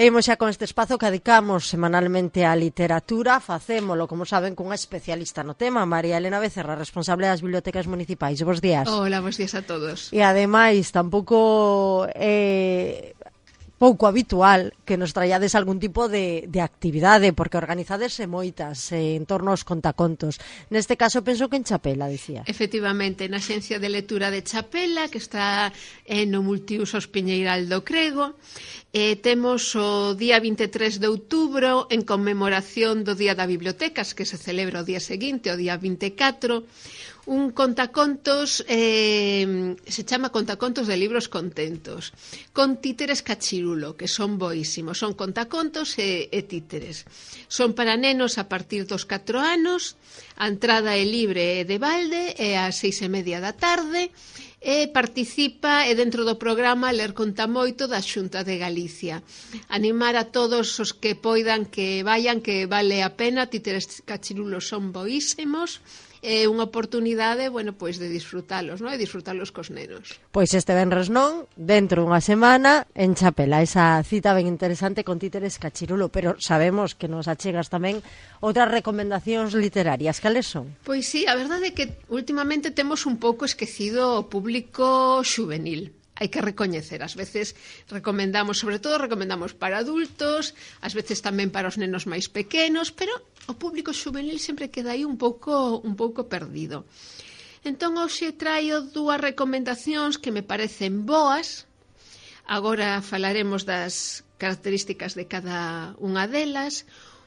Imos xa con este espazo que dedicamos semanalmente á literatura. Facémolo, como saben, cunha especialista no tema, María Elena Becerra, responsable das bibliotecas municipais. Bos días. Hola, bos días a todos. E ademais, tampouco pouco habitual que nos traiades algún tipo de actividade, porque organizades moitas en torno aos contacontos. Neste caso, penso que en Chapela, dicía. Efectivamente, na Xencia de Lectura de Chapela, que está no Multiusos Piñeiral do Crego, temos o día 23 de outubro, en conmemoración do Día da Bibliotecas, que se celebra o día seguinte, o día 24, un contacontos, se chama Contacontos de Libros Contentos, con títeres cachirulo, que son boísimos, son contacontos e títeres. Son para nenos a partir dos 4 anos, a entrada é libre e de balde, é ás 6:30 da tarde, e participa dentro do programa Ler Conta Moito da Xunta de Galicia. Animar a todos os que poidan que vayan, que vale a pena, títeres cachirulos son boísimos, é unha oportunidade, bueno, pois de disfrutalos, non? E disfrutalos cos nenos. Pois este venres non, dentro dunha semana, en Chapela, esa cita ben interesante con títeres cachirulo, pero sabemos que nos achegas tamén outras recomendacións literarias. Cales son? Pois sí, a verdade é que últimamente temos un pouco esquecido o público xuvenil. Hai que recoñecer, ás veces recomendamos, sobre todo recomendamos para adultos, ás veces tamén para os nenos máis pequenos, pero o público xuvenil sempre queda aí un pouco perdido. Entón, hoxe traio dúas recomendacións que me parecen boas. Agora falaremos das características de cada unha delas.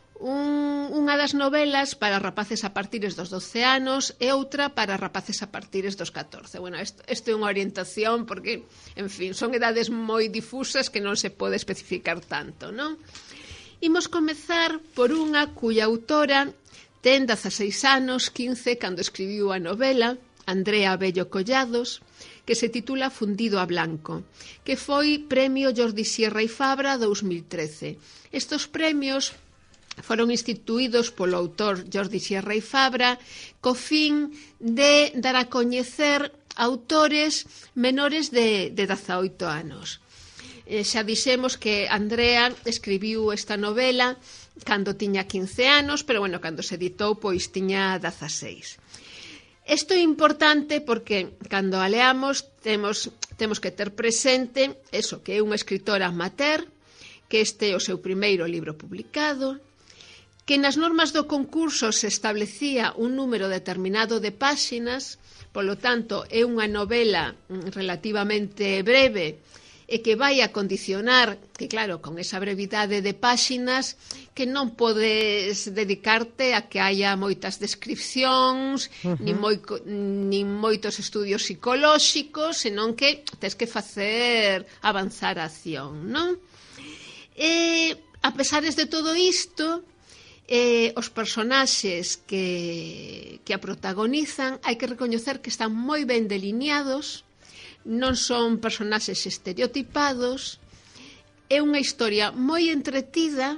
Unha das novelas para rapaces a partires dos 12 anos e outra para rapaces a partires dos 14. Bueno, isto é unha orientación porque, en fin, son edades moi difusas que non se pode especificar tanto, non? Imos comezar por unha cuya autora ten 16 anos, 15, cando escribiu a novela, Andrea Bello Collados, que se titula Fundido a Blanco, que foi Premio Jordi Sierra y Fabra 2013. Estos premios foron instituídos polo autor Jordi Sierra y Fabra co fin de dar a coñecer autores menores de 18 anos. Xa dixemos que Andrea escribiu esta novela cando tiña 15 anos, pero bueno, cando se editou pois tiña 16. Isto é importante porque cando a leamos temos que ter presente eso, que é unha escritora amateur, que este é o seu primeiro libro publicado, que nas normas do concurso se establecía un número determinado de páxinas, polo tanto é unha novela relativamente breve e que vai a condicionar, que claro, con esa brevidade de páxinas, que non podes dedicarte a que haya moitas descripcións, nin moitos estudios psicolóxicos, senón que tens que facer avanzar a acción, non? E, a pesares de todo isto, os personaxes que a protagonizan hai que recoñecer que están moi ben delineados, non son personaxes estereotipados, é unha historia moi entretida,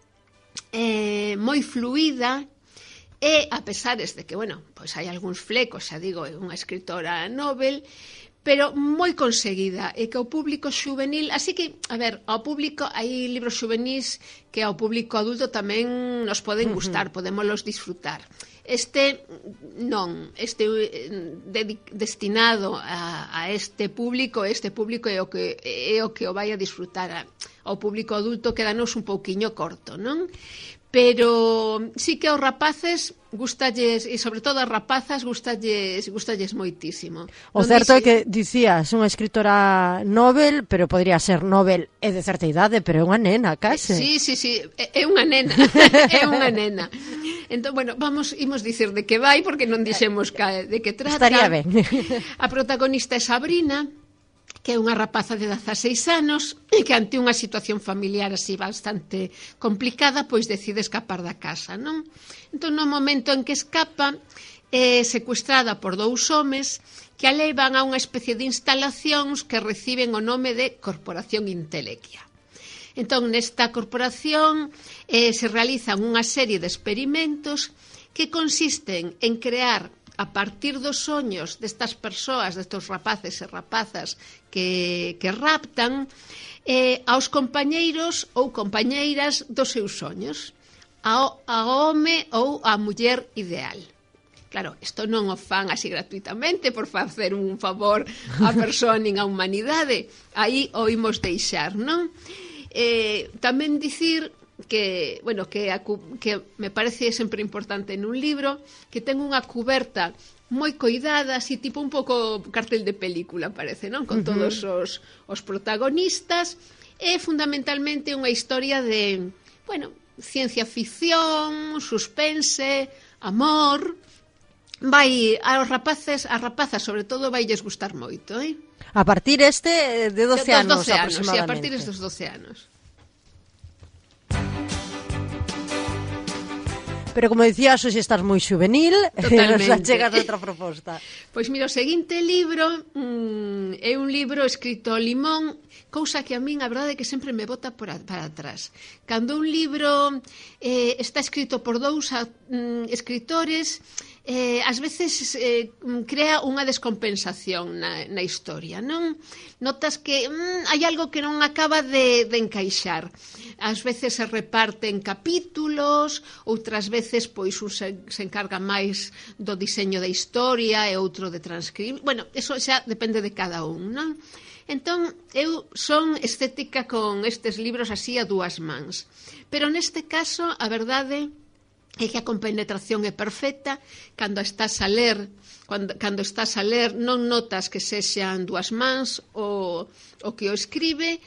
moi fluida, e a pesares de que, bueno, pois hai algúns flecos, xa digo, é unha escritora novel, pero moi conseguida, e que o público xuvenil, así que, a ver, ao público, hai libros juvenis que ao público adulto tamén nos poden gustar, podémolos disfrutar. Este non, este destinado a este público é o que o vai a disfrutar. Ao público adulto quedanos un pouquiño corto, non? Pero sí que aos rapaces gustalles, e sobre todo as rapazas gustalles moitísimo. O certo é que dicías unha escritora novel, pero podría ser novel e de certa idade, pero é unha nena, case. Sí, é unha nena, é unha nena. Entón, bueno, imos dicir de que vai, porque non dixemos de que trata. Estaría ben. A protagonista é Sabrina, que é unha rapaza de 16 anos e que ante unha situación familiar así bastante complicada, pois decide escapar da casa, non? Entón, no momento en que escapa, é secuestrada por dous homes que a levan a unha especie de instalacións que reciben o nome de Corporación Intelequia. Entón, nesta corporación se realizan unha serie de experimentos que consisten en crear a partir dos soños destas persoas, destos rapaces e rapazas que raptan, aos compañeiros ou compañeiras dos seus soños, ao home ou á muller ideal. Claro, isto non o fan así gratuitamente por facer un favor á persoa nin á humanidade. Aí o imos deixar, non? Tamén dicir que, bueno, que me parece sempre importante nun libro que ten unha cuberta moi coidada, así tipo un pouco cartel de película, parece, non? Con todos os protagonistas. É fundamentalmente unha historia de, bueno, ciencia ficción, suspense, amor. Vai aos rapaces, as rapazas sobre todo vailles gustar moito, eh? A partir de 12 anos aproximadamente. Sí, a partir dos 12 anos. Pero como dicías, hoxe estás moi xuvenil. Totalmente. Nos chegas a outra proposta. Pois mira, o seguinte libro é un libro escrito ao limón, cousa que a min a verdade é que sempre me bota para atrás. Cando un libro está escrito por dous escritores, ás veces crea unha descompensación na historia, non? Notas que hai algo que non acaba de encaixar. Ás veces se reparten capítulos, outras veces pois un se encarga máis do diseño da historia e outro de transcribir. Bueno, eso xa depende de cada un, non? Entón, eu son escéptica con estes libros así a dúas mans. Pero neste caso, a verdade é que a compenetración é perfecta. Cando estás a ler non notas que sexan dúas mans o que o escribe,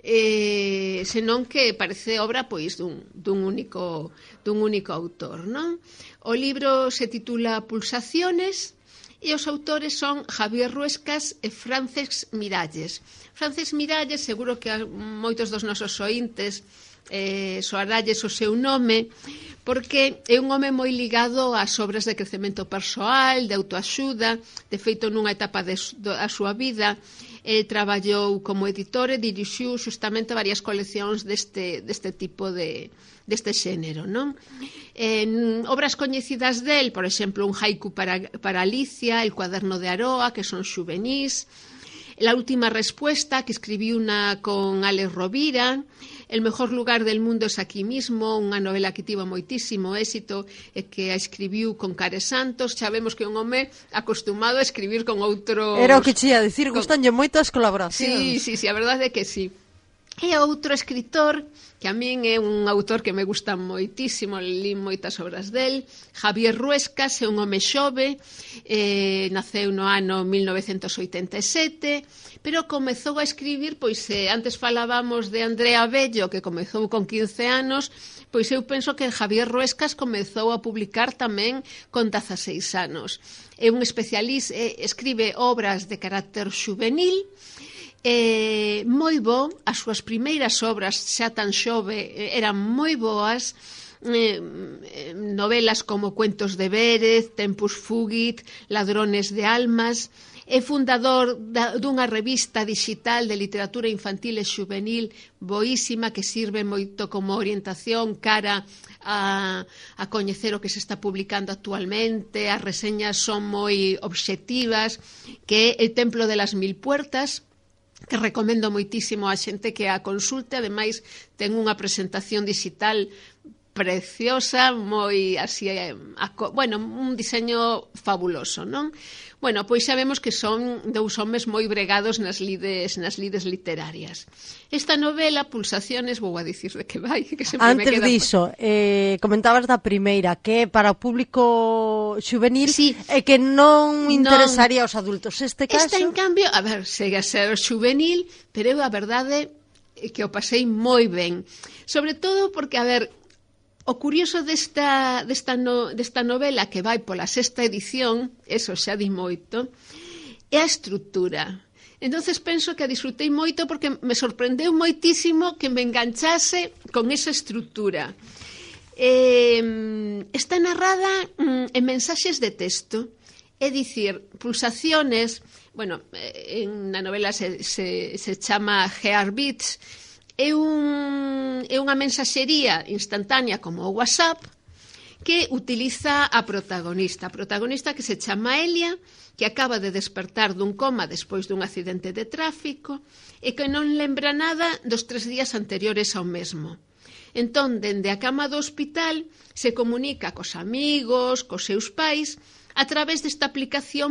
senón que parece obra pois dun único autor, non? O libro se titula Pulsaciones e os autores son Javier Ruescas e Francesc Miralles. Francesc Miralles, seguro que a moitos dos nosos ointes soaralles o seu nome, porque é un home moi ligado ás obras de crecemento persoal, de autoaxuda. De feito, nunha etapa da súa vida, traballou como editor e dirixiu justamente varias coleccións deste tipo deste xénero, non? Obras coñecidas del, por exemplo, un haiku para Alicia, El cuaderno de Aroa, que son xuvenís, La última respuesta, que escribiu con Alex Rovira, El mejor lugar del mundo es aquí mismo, unha novela que tivo moitísimo éxito e que a escribiu con Care Santos. Xa vemos que é un home acostumado a escribir con outros... Era o que che ia dicir, gustanlle moito as colaboracións. Sí, a verdade é que sí. E outro escritor, que a min é un autor que me gusta moitísimo, li moitas obras del, Javier Ruescas, é un home xove, naceu no ano 1987, pero comezou a escribir, pois antes falábamos de Andrea Bello, que comezou con 15 anos, pois eu penso que Javier Ruescas comezou a publicar tamén con 16 anos. É un especialista, escribe obras de carácter xuvenil, moi bo. As súas primeiras obras, xa tan xove, eran moi boas, novelas como Cuentos de Vélez, Tempus Fugit, Ladrones de almas. É fundador dunha revista digital de literatura infantil e xuvenil boísima, que sirve moito como orientación cara a coñecer o que se está publicando actualmente. As reseñas son moi obxectivas, que é El templo de las mil puertas, que recomendo moitísimo a xente que a consulte. Ademais, ten unha presentación digital preciosa, moi así, bueno, un diseño fabuloso, non? Bueno, pois xa vemos que son dous homes moi bregados nas lides literarias. Esta novela, Pulsaciones, vou a dicir de que vai, que sempre Antes me queda... diso, comentabas da primeira, que para o público xuvenil, sí, e que non interesaría aos adultos. Este caso... Esta, en cambio, a ver, segue a ser xuvenil, pero eu a verdade é que o pasei moi ben. Sobre todo porque, a ver, o curioso desta novela, que vai pola sexta edición, eso xa di moito, é a estrutura. Entonces penso que a disfrutei moito porque me sorprendeu moitísimo que me enganchase con esa estrutura. Está narrada en mensaxes de texto, é dicir, Pulsaciones, bueno, na novela se chama Heartbeats, é unha mensaxería instantánea como o WhatsApp, que utiliza a protagonista que se chama Elia, que acaba de despertar dun coma despois dun accidente de tráfico e que non lembra nada dos 3 días anteriores ao mesmo. Entón, dende a cama do hospital, se comunica cos amigos, cos seus pais, a través desta aplicación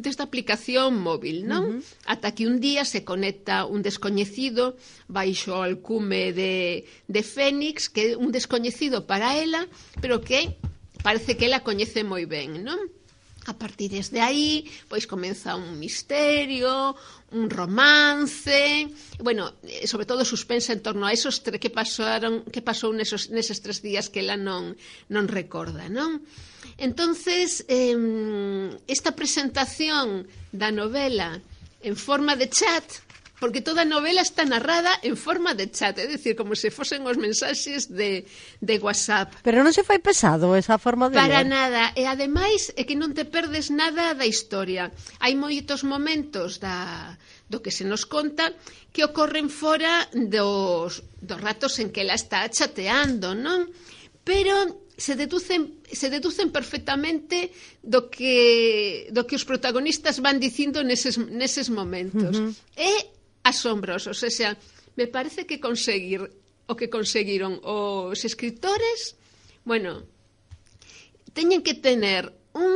móvil, non? Ata que un día se conecta un descoñecido baixo o alcume de Fénix, que é un descoñecido para ela, pero que parece que ela coñece moi ben, non? A partir desde aí, pois comeza un misterio, un romance, bueno, sobre todo suspensa en torno a esos que pasou neses 3 días que ela non recorda, non? Entonces, esta presentación da novela en forma de chat, porque toda a novela está narrada en forma de chat, é dicir, como se fosen os mensaxes de WhatsApp. Pero non se fai pesado esa forma de Para ler? nada, e ademais é que non te perdes nada da historia. Hai moitos momentos do que se nos conta que ocorren fora dos ratos en que ela está chateando, non? Pero se deducen perfectamente do que os protagonistas van dicindo neses momentos. É asombroso, o sea, me parece que o que conseguiron os escritores, bueno, teñen que tener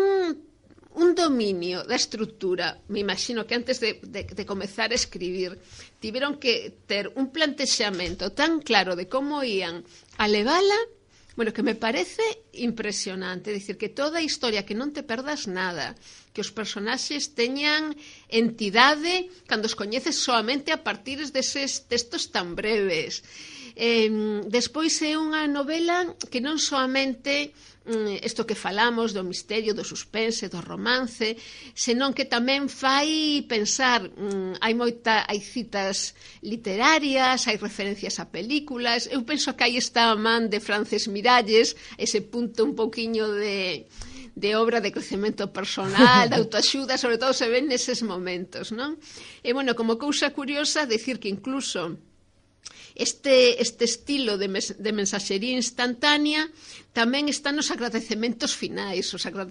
un dominio da estrutura. Me imagino que antes de comezar a escribir tiveron que ter un plantexamento tan claro de como ían a levala. Bueno, que me parece impresionante, é dicir, que toda a historia, que non te perdas nada, que os personaxes teñan entidade cando os coñeces solamente a partir deses textos tan breves. Despois é unha novela que non solamente isto que falamos do misterio, do suspense, do romance, senón que tamén fai pensar, hai citas literarias, hai referencias a películas. Eu penso que aí está a man de Frances Miralles, ese punto un pouquiño de obra de crecemento personal, de autoaxuda, sobre todo se ven neses momentos, non? E, bueno, como cousa curiosa, decir que incluso este estilo de mensaxería instantánea tamén están nos agradecementos finais,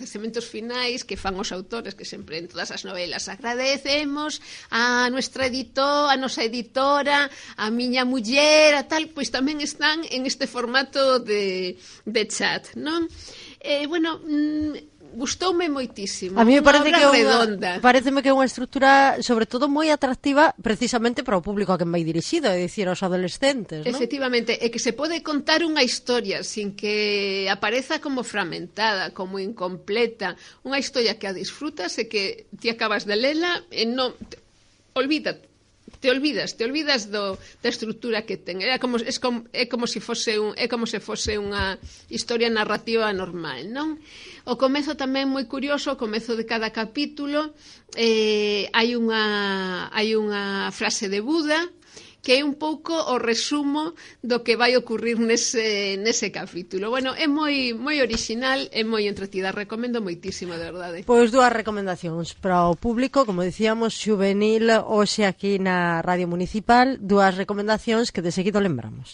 que fan os autores, que sempre en todas as novelas agradecemos a nosa editora, a miña muller, a tal, pois tamén están en este formato de chat, non? Bueno, gustoume moitísimo. A mí me parece que é unha estrutura sobre todo moi atractiva precisamente para o público a quen vai dirixido, é dicir, aos adolescentes, non? Efectivamente, é que se pode contar unha historia sin que apareza como fragmentada, como incompleta, unha historia que a disfrutas e que ti acabas de lela e non te olvidas da estrutura que ten. É como se fose unha historia narrativa normal, non? O comezo tamén moi curioso, o comezo de cada capítulo hai unha frase de Buda que é un pouco o resumo do que vai ocurrir nese capítulo. Bueno, é moi orixinal, é moi entretida, recomendo moitísimo, de verdade. Pois 2 recomendacións para o público, como dicíamos, xuvenil, hoxe aquí na Radio Municipal, 2 recomendacións que de seguido lembramos.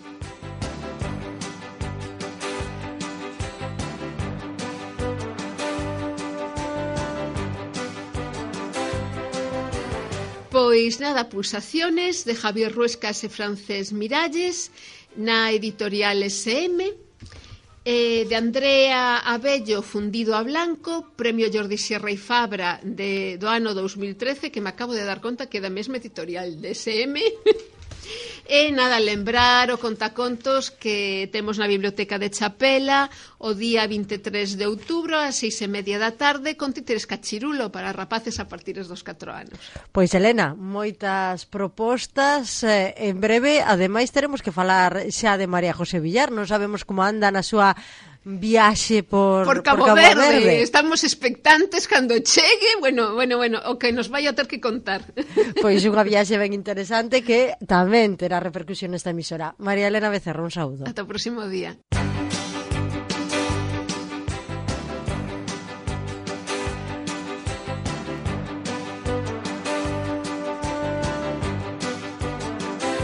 Pois nada, Pulsaciones, de Javier Ruescas e Frances Miralles, na editorial SM, de Andrea Abello, Fundido a Blanco, Premio Jordi Sierra e Fabra do ano 2013, que me acabo de dar conta que é da mesma editorial de SM. E nada, lembrar o contacontos que temos na Biblioteca de Chapela o día 23 de outubro ás 6:30 da tarde con títeres cachirulo para rapaces a partir dos 4 anos. Pois, Elena, moitas propostas, en breve, ademais teremos que falar xa de María José Villar, non sabemos como anda na súa viaxe por Cabo Verde. Estamos expectantes cando chegue, bueno, o que nos vai a ter que contar. Pois unha viaxe ben interesante que tamén terá repercusión nesta emisora. María Elena Becerra, un saúdo. Ata o próximo día.